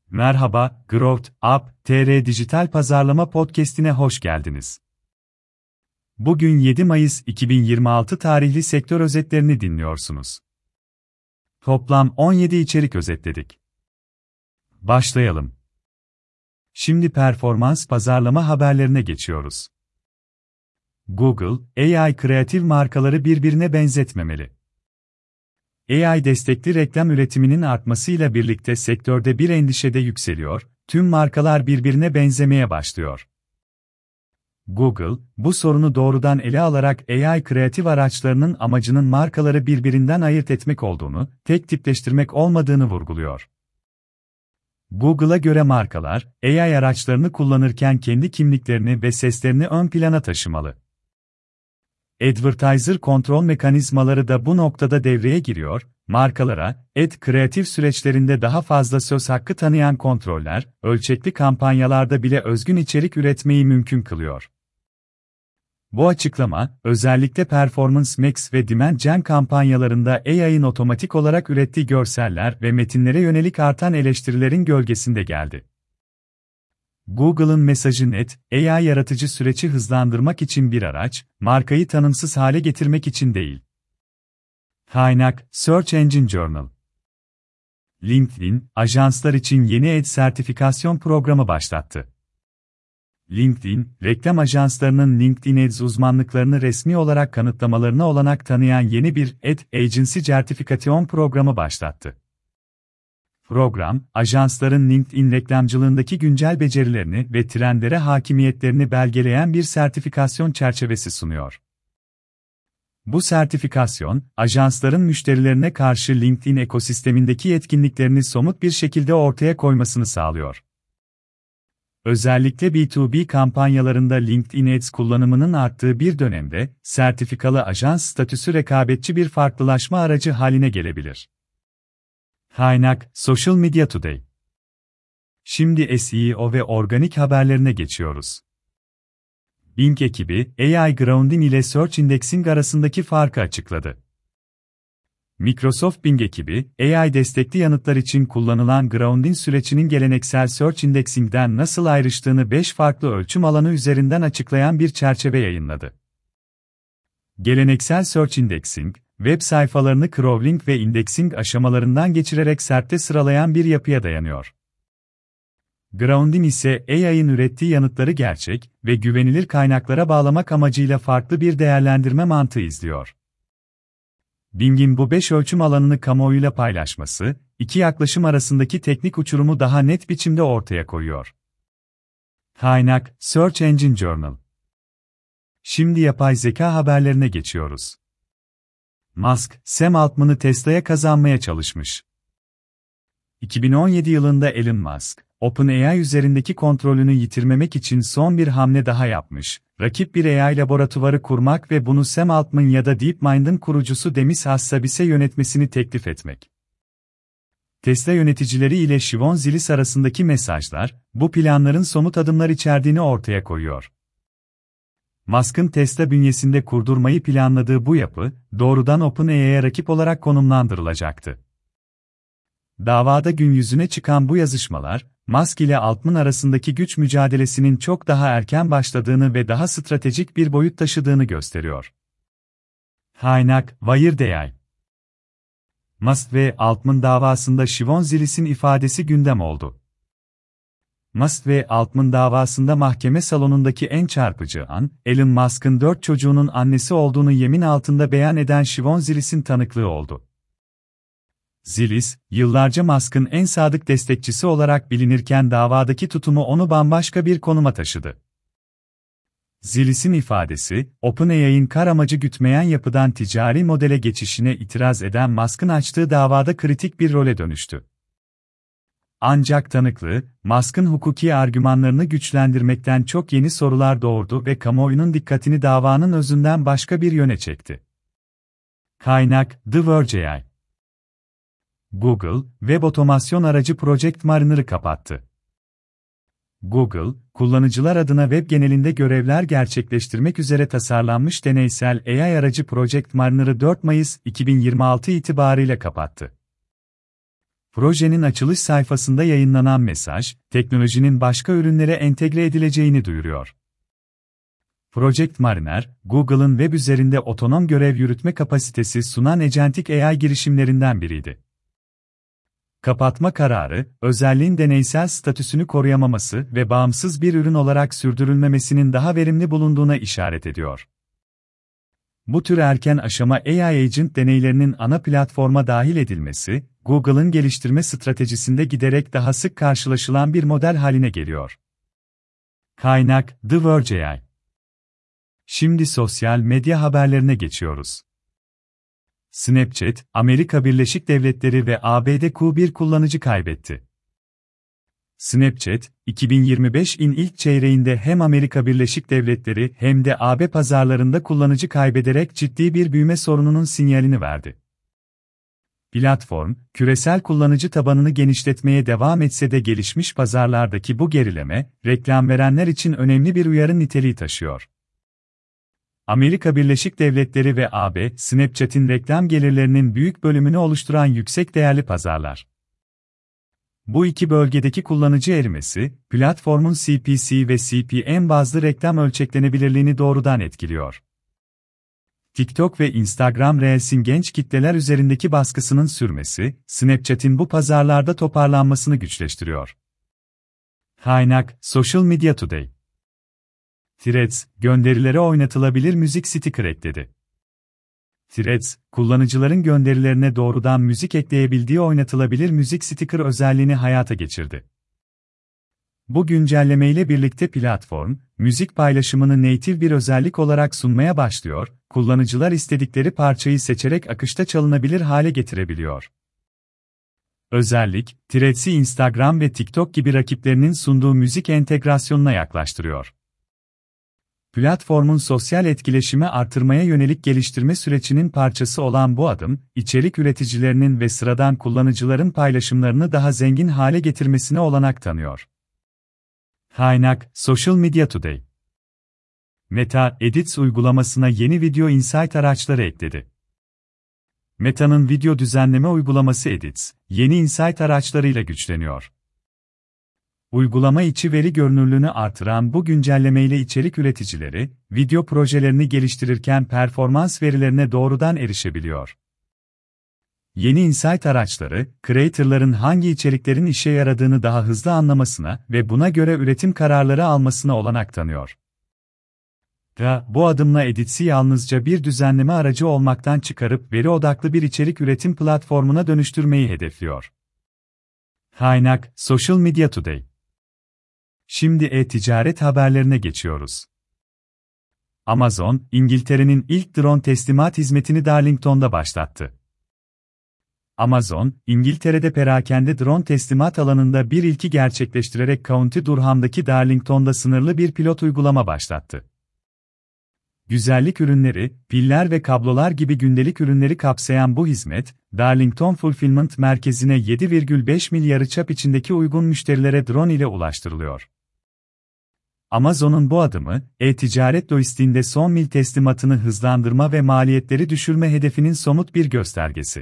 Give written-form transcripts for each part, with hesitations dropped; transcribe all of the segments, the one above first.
Merhaba, Growth Up TR Dijital Pazarlama Podcast'ine hoş geldiniz. Bugün 7 Mayıs 2026 tarihli sektör özetlerini dinliyorsunuz. Toplam 17 içerik özetledik. Başlayalım. Şimdi performans pazarlama haberlerine geçiyoruz. Google, AI kreatif markaları birbirine benzetmemeli. AI destekli reklam üretiminin artmasıyla birlikte sektörde bir endişe de yükseliyor, tüm markalar birbirine benzemeye başlıyor. Google, bu sorunu doğrudan ele alarak AI kreatif araçlarının amacının markaları birbirinden ayırt etmek olduğunu, tek tipleştirmek olmadığını vurguluyor. Google'a göre markalar, AI araçlarını kullanırken kendi kimliklerini ve seslerini ön plana taşımalı. Advertiser kontrol mekanizmaları da bu noktada devreye giriyor, markalara, kreatif süreçlerinde daha fazla söz hakkı tanıyan kontroller, ölçekli kampanyalarda bile özgün içerik üretmeyi mümkün kılıyor. Bu açıklama, özellikle Performance Max ve Demand Gen kampanyalarında AI'ın otomatik olarak ürettiği görseller ve metinlere yönelik artan eleştirilerin gölgesinde geldi. Google'ın mesajı net, AI yaratıcı süreci hızlandırmak için bir araç, markayı tanımsız hale getirmek için değil. Kaynak, Search Engine Journal. LinkedIn, ajanslar için yeni Ad sertifikasyon programı başlattı. LinkedIn, reklam ajanslarının LinkedIn Ads uzmanlıklarını resmi olarak kanıtlamalarına olanak tanıyan yeni bir Ad Agency sertifikasyon programı başlattı. Program, ajansların LinkedIn reklamcılığındaki güncel becerilerini ve trendlere hakimiyetlerini belgeleyen bir sertifikasyon çerçevesi sunuyor. Bu sertifikasyon, ajansların müşterilerine karşı LinkedIn ekosistemindeki yetkinliklerini somut bir şekilde ortaya koymasını sağlıyor. Özellikle B2B kampanyalarında LinkedIn Ads kullanımının arttığı bir dönemde, sertifikalı ajans statüsü rekabetçi bir farklılaşma aracı haline gelebilir. Kaynak, Social Media Today. Şimdi SEO ve organik haberlerine geçiyoruz. Bing ekibi, AI Grounding ile Search Indexing arasındaki farkı açıkladı. Microsoft Bing ekibi, AI destekli yanıtlar için kullanılan Grounding sürecinin geleneksel Search Indexing'den nasıl ayrıştığını 5 farklı ölçüm alanı üzerinden açıklayan bir çerçeve yayınladı. Geleneksel Search Indexing, web sayfalarını crawling ve indexing aşamalarından geçirerek SERP'te sıralayan bir yapıya dayanıyor. Grounding ise AI'ın ürettiği yanıtları gerçek ve güvenilir kaynaklara bağlamak amacıyla farklı bir değerlendirme mantığı izliyor. Bing'in bu 5 ölçüm alanını kamuoyuyla paylaşması, iki yaklaşım arasındaki teknik uçurumu daha net biçimde ortaya koyuyor. Kaynak, Search Engine Journal. Şimdi yapay zeka haberlerine geçiyoruz. Musk, Sam Altman'ı Tesla'ya kazanmaya çalışmış. 2017 yılında Elon Musk, OpenAI üzerindeki kontrolünü yitirmemek için son bir hamle daha yapmış, rakip bir AI laboratuvarı kurmak ve bunu Sam Altman ya da DeepMind'ın kurucusu Demis Hassabis'e yönetmesini teklif etmek. Tesla yöneticileri ile Shimon Zilis arasındaki mesajlar, bu planların somut adımlar içerdiğini ortaya koyuyor. Musk'ın Tesla bünyesinde kurdurmayı planladığı bu yapı, doğrudan OpenAI'ye rakip olarak konumlandırılacaktı. Davada gün yüzüne çıkan bu yazışmalar, Musk ile Altman arasındaki güç mücadelesinin çok daha erken başladığını ve daha stratejik bir boyut taşıdığını gösteriyor. Kaynak, Wired.ai. Musk ve Altman davasında Shimon Zilis'in ifadesi gündem oldu. Musk ve Altman davasında mahkeme salonundaki en çarpıcı an, Elon Musk'ın 4 çocuğunun annesi olduğunu yemin altında beyan eden Shimon Zilis'in tanıklığı oldu. Zilis, yıllarca Musk'ın en sadık destekçisi olarak bilinirken davadaki tutumu onu bambaşka bir konuma taşıdı. Zilis'in ifadesi, OpenAI'nin kar amacı gütmeyen yapıdan ticari modele geçişine itiraz eden Musk'ın açtığı davada kritik bir role dönüştü. Ancak tanıklığı, Musk'ın hukuki argümanlarını güçlendirmekten çok yeni sorular doğurdu ve kamuoyunun dikkatini davanın özünden başka bir yöne çekti. Kaynak, The Verge.ai. Google, web otomasyon aracı Project Mariner'ı kapattı. Google, kullanıcılar adına web genelinde görevler gerçekleştirmek üzere tasarlanmış deneysel AI aracı Project Mariner'ı 4 Mayıs 2026 itibariyle kapattı. Projenin açılış sayfasında yayınlanan mesaj, teknolojinin başka ürünlere entegre edileceğini duyuruyor. Project Mariner, Google'ın web üzerinde otonom görev yürütme kapasitesi sunan agentic AI girişimlerinden biriydi. Kapatma kararı, özelliğin deneysel statüsünü koruyamaması ve bağımsız bir ürün olarak sürdürülmemesinin daha verimli bulunduğuna işaret ediyor. Bu tür erken aşama AI agent deneylerinin ana platforma dahil edilmesi, Google'ın geliştirme stratejisinde giderek daha sık karşılaşılan bir model haline geliyor. Kaynak: The Verge AI. Şimdi sosyal medya haberlerine geçiyoruz. Snapchat, Amerika Birleşik Devletleri ve ABD bir kullanıcı kaybetti. Snapchat, 2025'in ilk çeyreğinde hem Amerika Birleşik Devletleri hem de AB pazarlarında kullanıcı kaybederek ciddi bir büyüme sorununun sinyalini verdi. Platform, küresel kullanıcı tabanını genişletmeye devam etse de gelişmiş pazarlardaki bu gerileme, reklam verenler için önemli bir uyarı niteliği taşıyor. Amerika Birleşik Devletleri ve AB, Snapchat'in reklam gelirlerinin büyük bölümünü oluşturan yüksek değerli pazarlar. Bu iki bölgedeki kullanıcı erimesi, platformun CPC ve CPM bazlı reklam ölçeklenebilirliğini doğrudan etkiliyor. TikTok ve Instagram Reels'in genç kitleler üzerindeki baskısının sürmesi, Snapchat'in bu pazarlarda toparlanmasını güçleştiriyor. Kaynak: Social Media Today. Threads, gönderilere oynatılabilir müzik sticker ekledi. Threads, kullanıcıların gönderilerine doğrudan müzik ekleyebildiği oynatılabilir müzik sticker özelliğini hayata geçirdi. Bu güncellemeyle birlikte platform, müzik paylaşımını native bir özellik olarak sunmaya başlıyor, kullanıcılar istedikleri parçayı seçerek akışta çalınabilir hale getirebiliyor. Özellik, Threads'i Instagram ve TikTok gibi rakiplerinin sunduğu müzik entegrasyonuna yaklaştırıyor. Platformun sosyal etkileşimi artırmaya yönelik geliştirme sürecinin parçası olan bu adım, içerik üreticilerinin ve sıradan kullanıcıların paylaşımlarını daha zengin hale getirmesine olanak tanıyor. Kaynak: Social Media Today. Meta, Edits uygulamasına yeni Video Insight araçları ekledi. Meta'nın video düzenleme uygulaması Edits, yeni Insight araçlarıyla güçleniyor. Uygulama içi veri görünürlüğünü artıran bu güncellemeyle içerik üreticileri, video projelerini geliştirirken performans verilerine doğrudan erişebiliyor. Yeni Insight araçları, creator'ların hangi içeriklerin işe yaradığını daha hızlı anlamasına ve buna göre üretim kararları almasına olanak tanıyor. Bu adımla Edits'i yalnızca bir düzenleme aracı olmaktan çıkarıp veri odaklı bir içerik üretim platformuna dönüştürmeyi hedefliyor. Kaynak: Social Media Today. Şimdi e-ticaret haberlerine geçiyoruz. Amazon, İngiltere'nin ilk drone teslimat hizmetini Darlington'da başlattı. Amazon, İngiltere'de perakende drone teslimat alanında bir ilki gerçekleştirerek County Durham'daki Darlington'da sınırlı bir pilot uygulama başlattı. Güzellik ürünleri, piller ve kablolar gibi gündelik ürünleri kapsayan bu hizmet, Darlington Fulfillment Merkezi'ne 7,5 mil yarıçap içindeki uygun müşterilere drone ile ulaştırılıyor. Amazon'un bu adımı, e-ticaret lojistiğinde son mil teslimatını hızlandırma ve maliyetleri düşürme hedefinin somut bir göstergesi.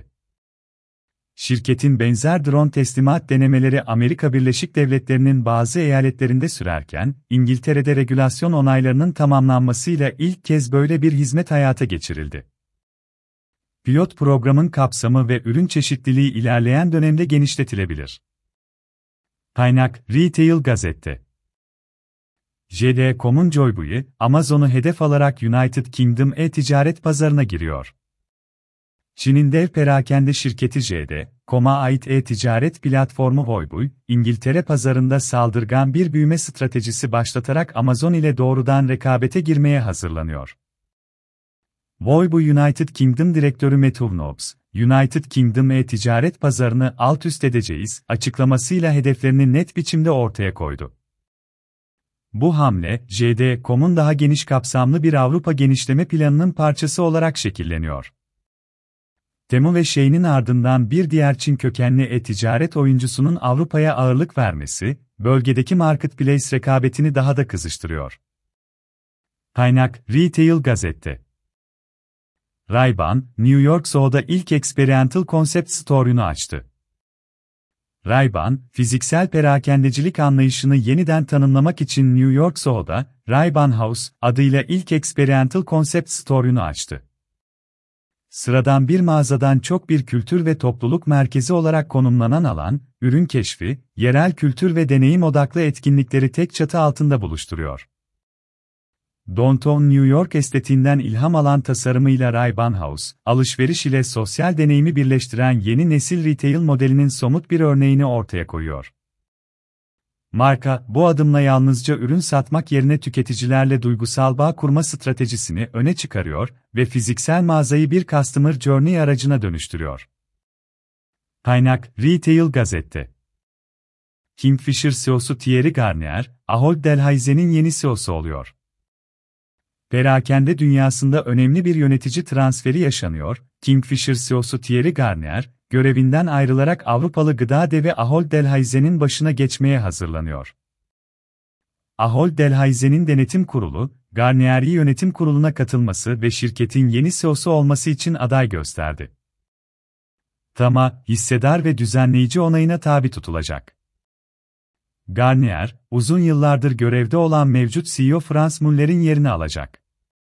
Şirketin benzer drone teslimat denemeleri Amerika Birleşik Devletleri'nin bazı eyaletlerinde sürerken, İngiltere'de regülasyon onaylarının tamamlanmasıyla ilk kez böyle bir hizmet hayata geçirildi. Pilot programın kapsamı ve ürün çeşitliliği ilerleyen dönemde genişletilebilir. Kaynak: Retail Gazette. JD.com'un Joybu'yu, Amazon'u hedef alarak United Kingdom e-ticaret pazarına giriyor. Çin'in dev perakende şirketi JD.com'a ait e-ticaret platformu Joybu, İngiltere pazarında saldırgan bir büyüme stratejisi başlatarak Amazon ile doğrudan rekabete girmeye hazırlanıyor. Joybu United Kingdom Direktörü Matthew Nobbs, United Kingdom e-ticaret pazarını alt üst edeceğiz açıklamasıyla hedeflerini net biçimde ortaya koydu. Bu hamle, JD.com'un daha geniş kapsamlı bir Avrupa genişleme planının parçası olarak şekilleniyor. Temu ve Shein'in ardından bir diğer Çin kökenli e-ticaret oyuncusunun Avrupa'ya ağırlık vermesi, bölgedeki marketplace rekabetini daha da kızıştırıyor. Kaynak: Retail Gazette. Ray-Ban, New York Soho'da ilk Experiential Concept Store'unu açtı. Ray-Ban, fiziksel perakendecilik anlayışını yeniden tanımlamak için New York Soho'da Ray-Ban House adıyla ilk Experiential Concept Store'unu açtı. Sıradan bir mağazadan çok bir kültür ve topluluk merkezi olarak konumlanan alan, ürün keşfi, yerel kültür ve deneyim odaklı etkinlikleri tek çatı altında buluşturuyor. Downtown New York estetiğinden ilham alan tasarımıyla Ray-Ban House, alışveriş ile sosyal deneyimi birleştiren yeni nesil retail modelinin somut bir örneğini ortaya koyuyor. Marka, bu adımla yalnızca ürün satmak yerine tüketicilerle duygusal bağ kurma stratejisini öne çıkarıyor ve fiziksel mağazayı bir Customer Journey aracına dönüştürüyor. Kaynak: Retail Gazette. Kingfisher CEO'su Thierry Garnier, Ahold Delhaize'nin yeni CEO'su oluyor. Perakende dünyasında önemli bir yönetici transferi yaşanıyor. Kingfisher CEO'su Thierry Garnier, görevinden ayrılarak Avrupalı gıda devi Ahold Delhaize'nin başına geçmeye hazırlanıyor. Ahold Delhaize'nin denetim kurulu, Garnier'i yönetim kuruluna katılması ve şirketin yeni CEO'su olması için aday gösterdi. Tama, hissedar ve düzenleyici onayına tabi tutulacak. Garnier, uzun yıllardır görevde olan mevcut CEO Frans Müller'in yerini alacak.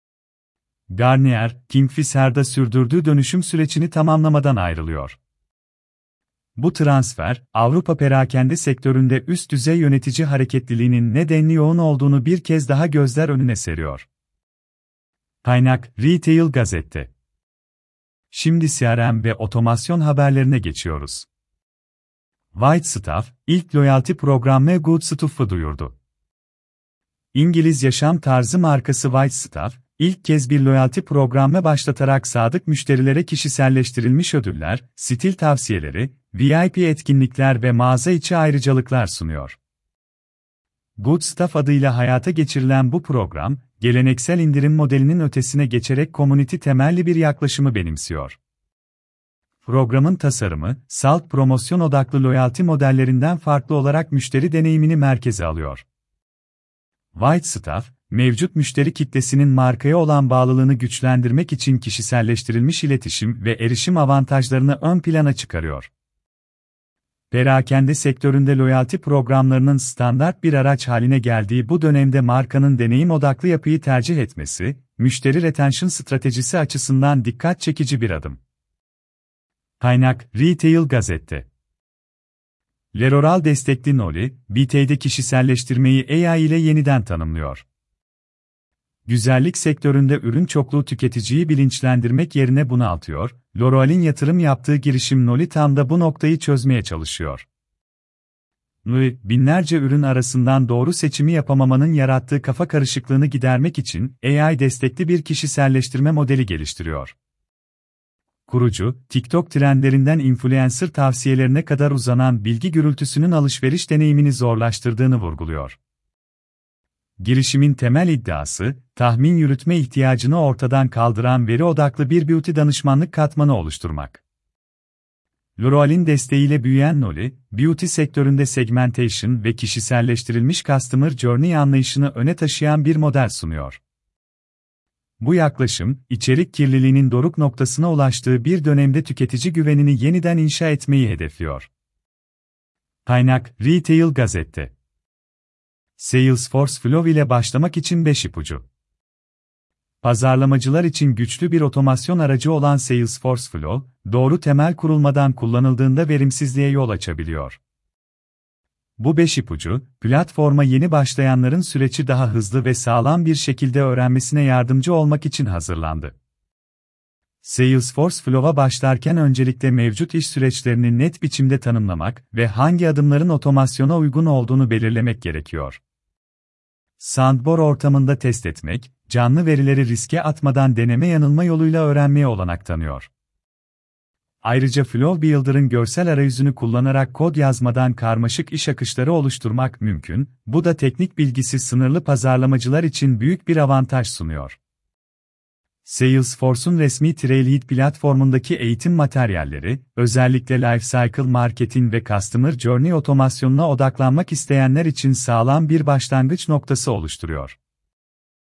Garnier, Kingfisher'da sürdürdüğü dönüşüm sürecini tamamlamadan ayrılıyor. Bu transfer, Avrupa perakende sektöründe üst düzey yönetici hareketliliğinin ne denli yoğun olduğunu bir kez daha gözler önüne seriyor. Kaynak: Retail Gazette. Şimdi CRM ve otomasyon haberlerine geçiyoruz. White Stuff, ilk loyalty programı Good Stuff'ı duyurdu. İngiliz yaşam tarzı markası White Stuff, ilk kez bir loyalty programı başlatarak sadık müşterilere kişiselleştirilmiş ödüller, stil tavsiyeleri, VIP etkinlikler ve mağaza içi ayrıcalıklar sunuyor. Good Stuff adıyla hayata geçirilen bu program, geleneksel indirim modelinin ötesine geçerek community temelli bir yaklaşımı benimsiyor. Programın tasarımı, salt promosyon odaklı loyalty modellerinden farklı olarak müşteri deneyimini merkeze alıyor. White Stuff, mevcut müşteri kitlesinin markaya olan bağlılığını güçlendirmek için kişiselleştirilmiş iletişim ve erişim avantajlarını ön plana çıkarıyor. Perakende sektöründe loyalty programlarının standart bir araç haline geldiği bu dönemde markanın deneyim odaklı yapıyı tercih etmesi, müşteri retention stratejisi açısından dikkat çekici bir adım. Kaynak: Retail Gazette. L'Oréal destekli Noli, BT'de kişiselleştirmeyi AI ile yeniden tanımlıyor. Güzellik sektöründe ürün çokluğu tüketiciyi bilinçlendirmek yerine bunaltıyor, L'Oréal'in yatırım yaptığı girişim Noli tam da bu noktayı çözmeye çalışıyor. Noli, binlerce ürün arasından doğru seçimi yapamamanın yarattığı kafa karışıklığını gidermek için AI destekli bir kişiselleştirme modeli geliştiriyor. Kurucu, TikTok trendlerinden influencer tavsiyelerine kadar uzanan bilgi gürültüsünün alışveriş deneyimini zorlaştırdığını vurguluyor. Girişimin temel iddiası, tahmin yürütme ihtiyacını ortadan kaldıran veri odaklı bir beauty danışmanlık katmanı oluşturmak. L'Oréal'in desteğiyle büyüyen Noli, beauty sektöründe segmentation ve kişiselleştirilmiş customer journey anlayışını öne taşıyan bir model sunuyor. Bu yaklaşım, içerik kirliliğinin doruk noktasına ulaştığı bir dönemde tüketici güvenini yeniden inşa etmeyi hedefliyor. Kaynak: Retail Gazette. Salesforce Flow ile başlamak için 5 ipucu. Pazarlamacılar için güçlü bir otomasyon aracı olan Salesforce Flow, doğru temel kurulmadan kullanıldığında verimsizliğe yol açabiliyor. Bu 5 ipucu, platforma yeni başlayanların süreci daha hızlı ve sağlam bir şekilde öğrenmesine yardımcı olmak için hazırlandı. Salesforce Flow'a başlarken öncelikle mevcut iş süreçlerini net biçimde tanımlamak ve hangi adımların otomasyona uygun olduğunu belirlemek gerekiyor. Sandbox ortamında test etmek, canlı verileri riske atmadan deneme yanılma yoluyla öğrenmeye olanak tanıyor. Ayrıca Flow Builder'ın görsel arayüzünü kullanarak kod yazmadan karmaşık iş akışları oluşturmak mümkün, bu da teknik bilgisi sınırlı pazarlamacılar için büyük bir avantaj sunuyor. Salesforce'un resmi Trailhead platformundaki eğitim materyalleri, özellikle Lifecycle Marketing ve Customer Journey otomasyonuna odaklanmak isteyenler için sağlam bir başlangıç noktası oluşturuyor.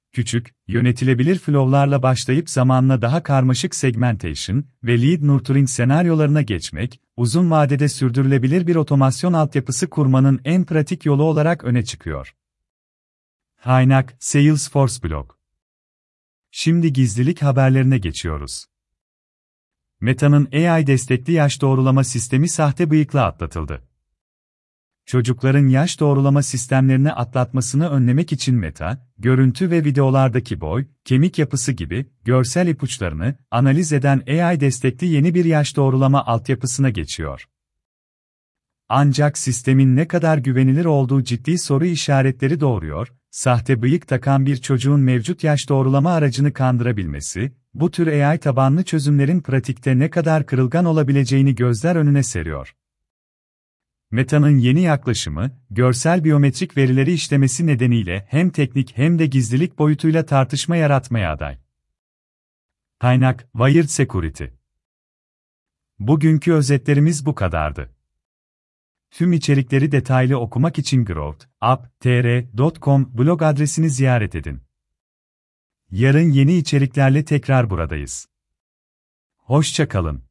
Küçük, yönetilebilir flow'larla başlayıp zamanla daha karmaşık segmentation ve lead nurturing senaryolarına geçmek, uzun vadede sürdürülebilir bir otomasyon altyapısı kurmanın en pratik yolu olarak öne çıkıyor. Kaynak: Salesforce blog. Şimdi gizlilik haberlerine geçiyoruz. Meta'nın AI destekli yaş doğrulama sistemi sahte bıyıkla atlatıldı. Çocukların yaş doğrulama sistemlerini atlatmasını önlemek için Meta, görüntü ve videolardaki boy, kemik yapısı gibi görsel ipuçlarını analiz eden AI destekli yeni bir yaş doğrulama altyapısına geçiyor. Ancak sistemin ne kadar güvenilir olduğu ciddi soru işaretleri doğuruyor. Sahte bıyık takan bir çocuğun mevcut yaş doğrulama aracını kandırabilmesi, bu tür AI tabanlı çözümlerin pratikte ne kadar kırılgan olabileceğini gözler önüne seriyor. Meta'nın yeni yaklaşımı, görsel biyometrik verileri işlemesi nedeniyle hem teknik hem de gizlilik boyutuyla tartışma yaratmaya aday. Kaynak: Wired Security. Bugünkü özetlerimiz bu kadardı. Tüm içerikleri detaylı okumak için growth.up.tr.com blog adresini ziyaret edin. Yarın yeni içeriklerle tekrar buradayız. Hoşça kalın.